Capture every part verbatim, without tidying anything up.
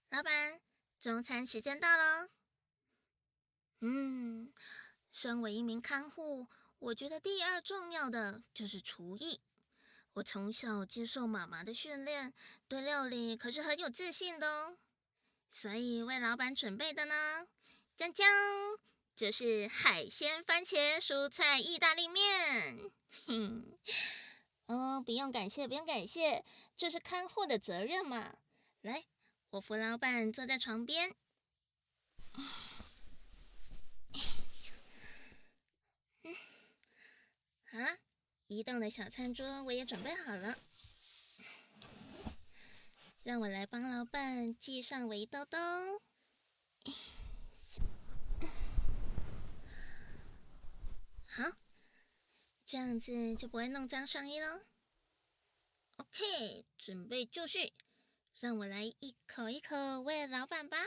老板，中餐时间到喽。嗯，身为一名看护，我觉得第二重要的就是厨艺。我从小接受妈妈的训练，对料理可是很有自信的哦。所以为老板准备的呢，将将就是海鲜番茄蔬菜意大利面。哼，哦，不用感谢，不用感谢，这是看护的责任嘛。来，我扶老板坐在床边。好了，移动的小餐桌我也准备好了，让我来帮老板系上围兜兜。好，这样子就不会弄脏上衣喽。OK，准备就绪，让我来一口一口喂老板吧。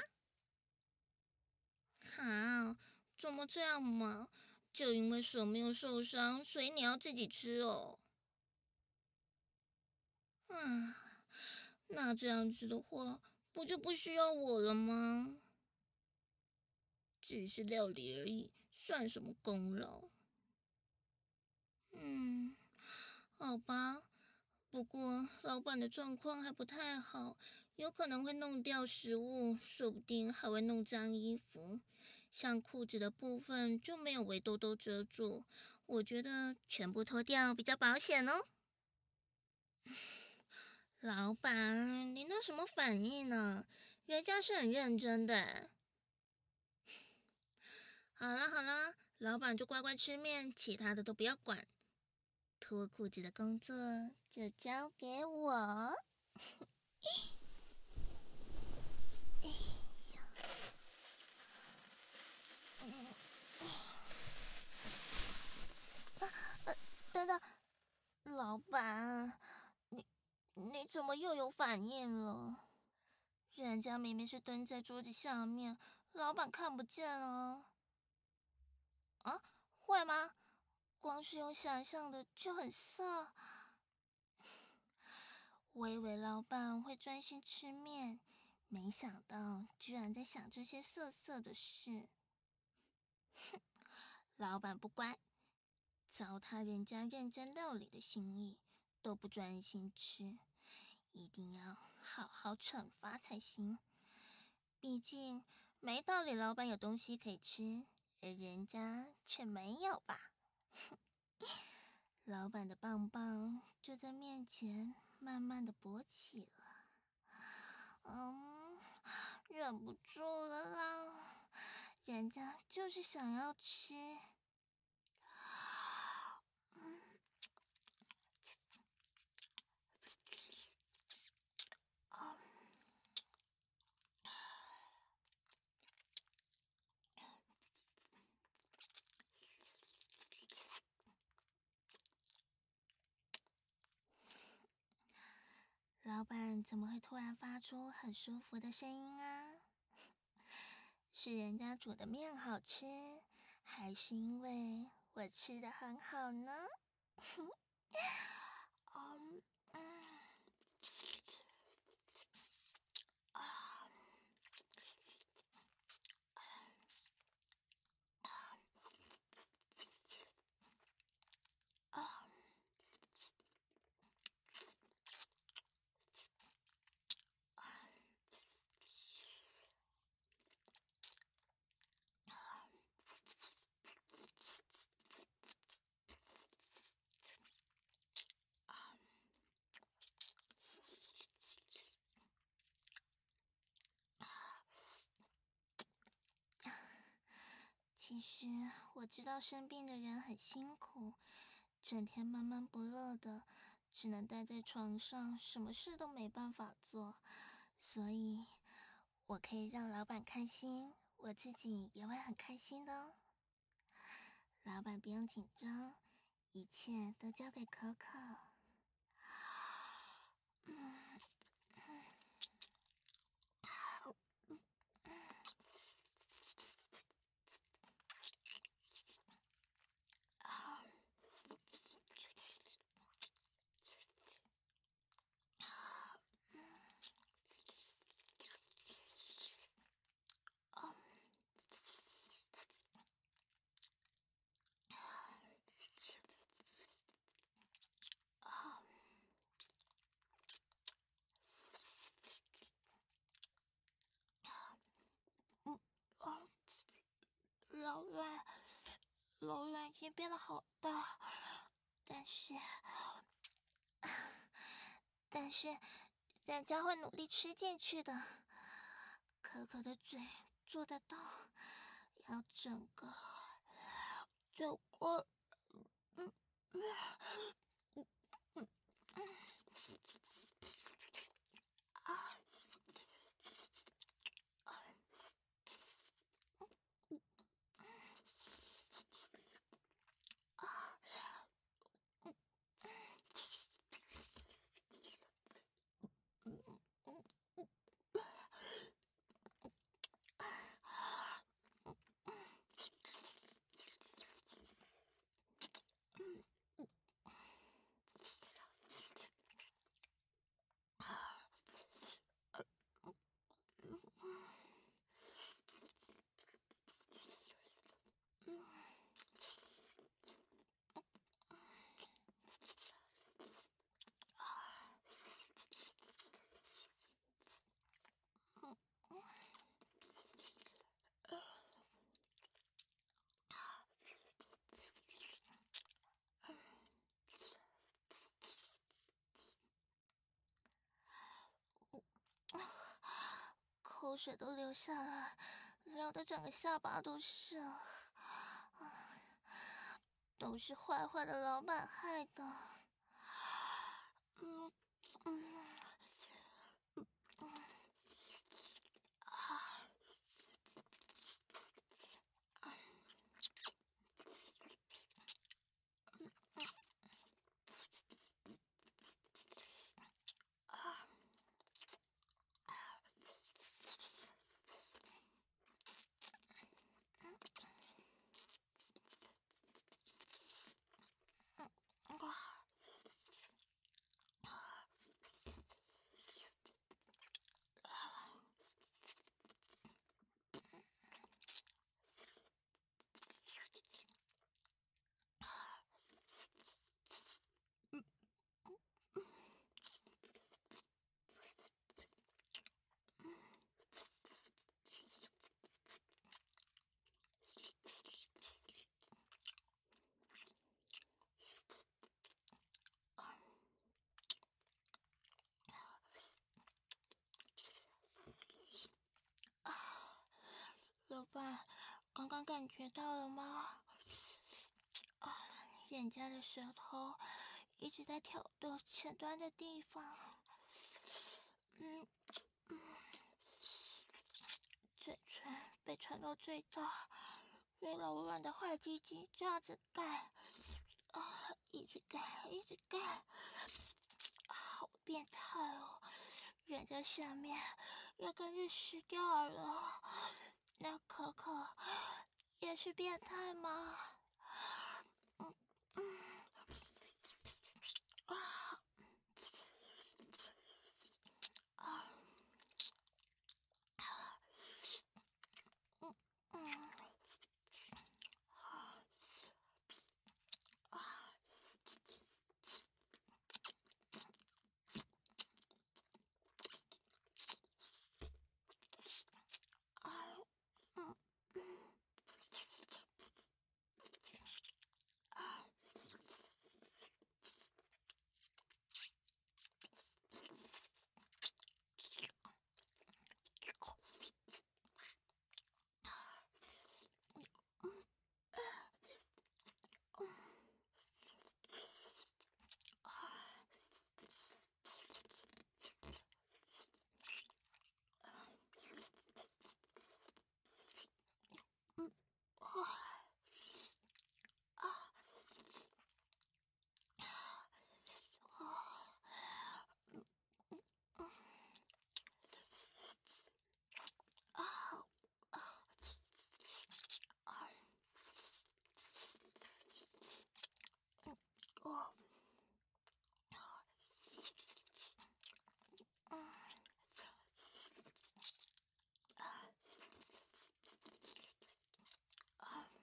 好，怎么这样嘛？就因为手没有受伤，所以你要自己吃哦。嗯，那这样子的话，不就不需要我了吗？只是料理而已，算什么功劳？嗯，好吧。不过老板的状况还不太好，有可能会弄掉食物，说不定还会弄脏衣服。像裤子的部分就没有围兜兜遮住，我觉得全部脱掉比较保险哦。老板，你那什么反应呢？人家是很认真的。好了好了，老板就乖乖吃面，其他的都不要管。脱裤子的工作就交给我。等等，老板，你你怎么又有反应了？人家明明是蹲在桌子下面，老板看不见啊。啊，会吗？光是用想象的就很色。我以为老板会专心吃面，没想到居然在想这些色色的事。老板不乖，糟蹋人家认真料理的心意，都不专心吃，一定要好好惩罚才行。毕竟没道理，老板有东西可以吃，而人家却没有吧？老板的棒棒就在面前慢慢的勃起了，嗯，忍不住了啦，人家就是想要吃。老板怎么会突然发出很舒服的声音啊？是人家煮的面好吃，还是因为我吃的很好呢？嗯嗯啊啊！其实我知道生病的人很辛苦，整天闷闷不乐的，只能待在床上，什么事都没办法做。所以，我可以让老板开心，我自己也会很开心的哦。老板不用紧张，一切都交给可可。嗯间变得好大，但是，但是人家会努力吃进去的。可可的嘴做得到，要整个走过，嗯嗯嗯嗯啊口水都流下来，流的整个下巴都是了，都是坏坏的老板害的。嗯嗯啊啊！老板，刚刚感觉到了吗？啊，人家的舌头一直在挑逗前端的地方，嗯嗯，嘴唇被撑到最大，被老软的坏鸡鸡这样子盖，啊，一直盖，一直盖，啊，好变态哦！人家下面要跟着湿掉了，那可可也是变态吗？嗯嗯啊啊嗯嗯啊啊嗯嗯啊嗯啊啊啊啊！哦，嗯啊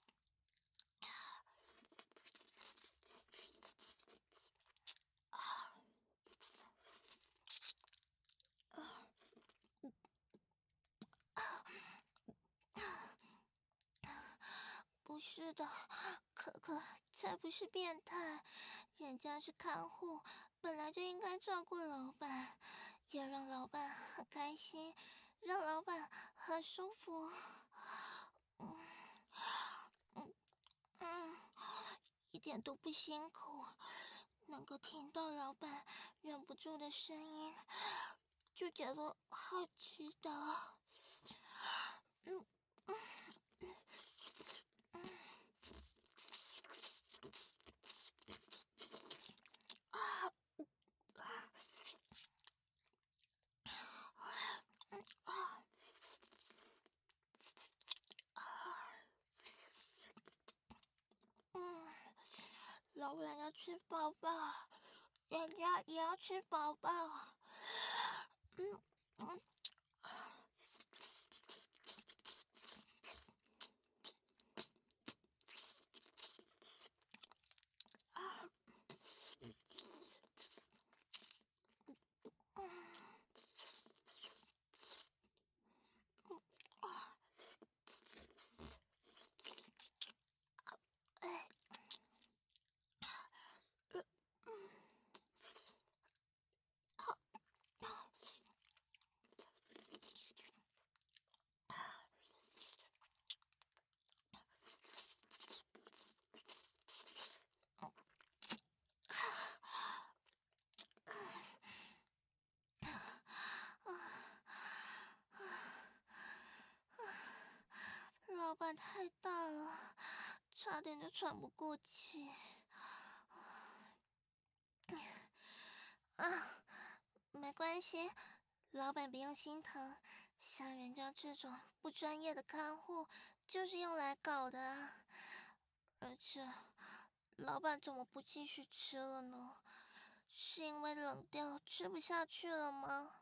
啊啊！不是的，可可才不是变态，人家是看护，本来就应该照顾老板，也让老板很开心，让老板很舒服。嗯嗯嗯，一点都不辛苦，能够听到老板忍不住的声音，就觉得好值得。嗯嗯嗯啊嗯啊啊！嗯，老板要吃饱饱，人家也要吃饱饱。嗯嗯啊嗯啊！哎，呃嗯老板太大了，差点就喘不过气。啊，没关系，老板不用心疼。像人家这种不专业的看护，就是用来搞的啊。而且，老板怎么不继续吃了呢？是因为冷掉吃不下去了吗？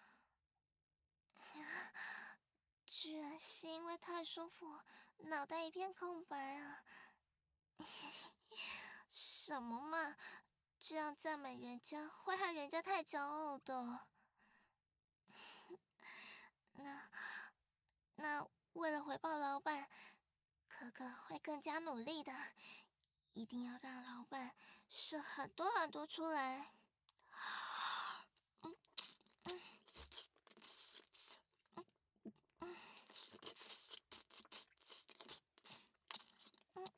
居然是因为太舒服，脑袋一片空白啊！什么嘛，这样赞美人家会害人家太骄傲的。那那为了回报老板，可可会更加努力的，一定要让老板射很多很多出来。嗯嗯嗯嗯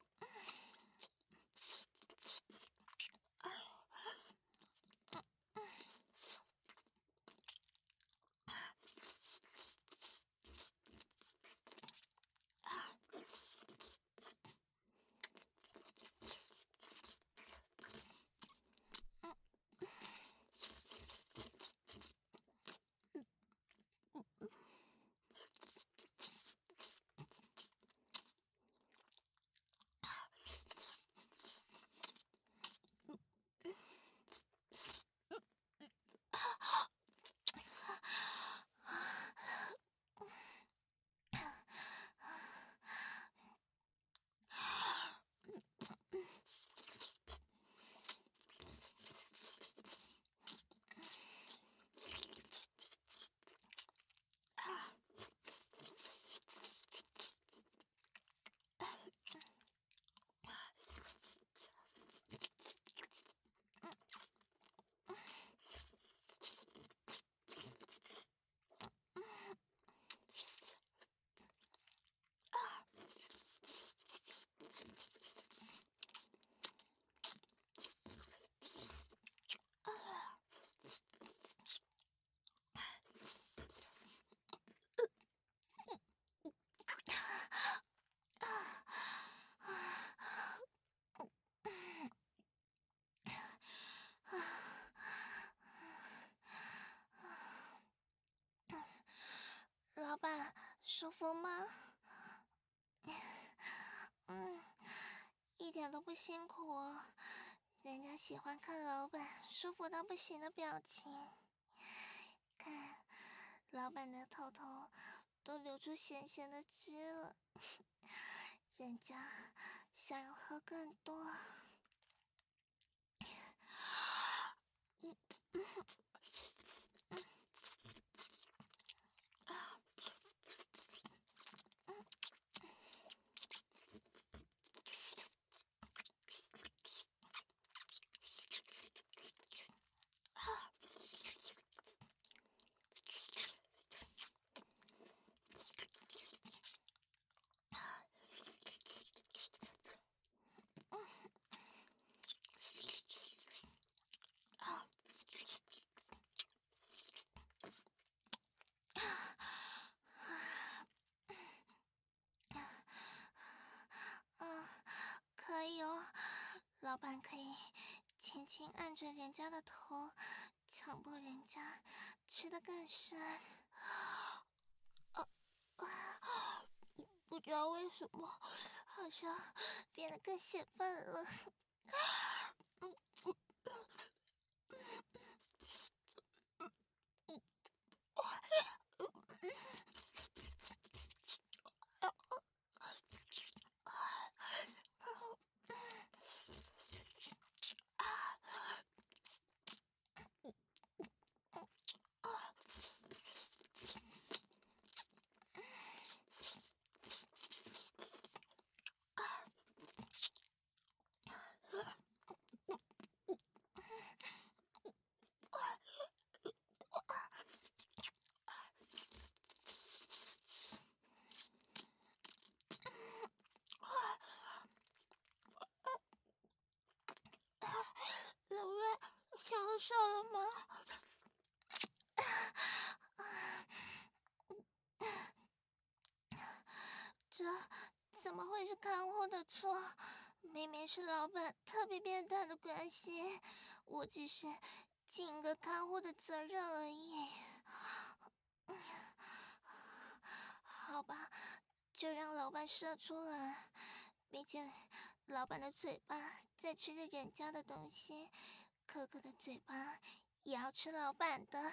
老板，舒服吗？嗯，一点都不辛苦哦。人家喜欢看老板舒服到不行的表情。看，老板的头头都流出咸咸的汁了，人家想要喝更多。嗯嗯嗯啊嗯老板可以轻轻按着人家的头，强迫人家吃得更深。啊啊！不知道为什么，好像变得更兴奋了。嗯嗯老魏，享受了吗？这怎么会是看护的错？明明是老板特别变态的关系，我只是尽一个看护的责任而已。好吧，就让老板射出来，毕竟老板的嘴巴在吃着人家的东西，可可的嘴巴也要吃老板的。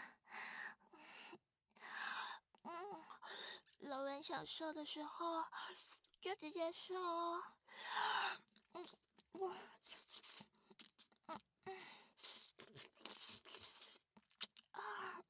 嗯，老板想射的时候就直接射哦。嗯，我。啊，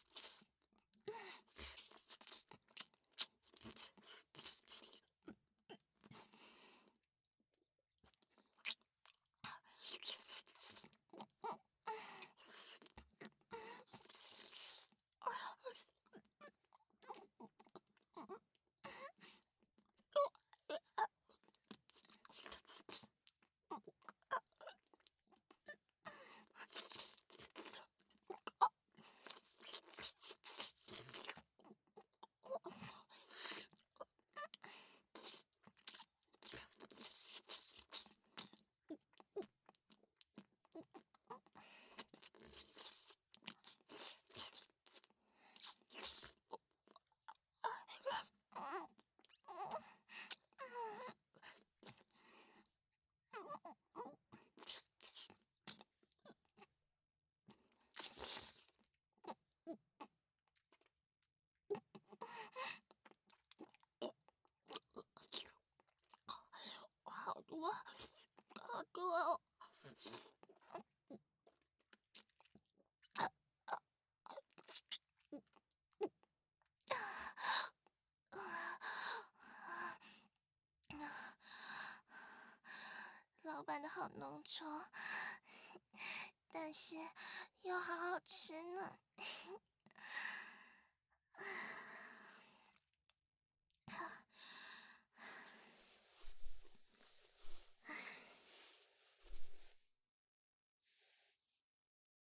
好多，好多哦。老板的好浓稠，但是又好好吃呢。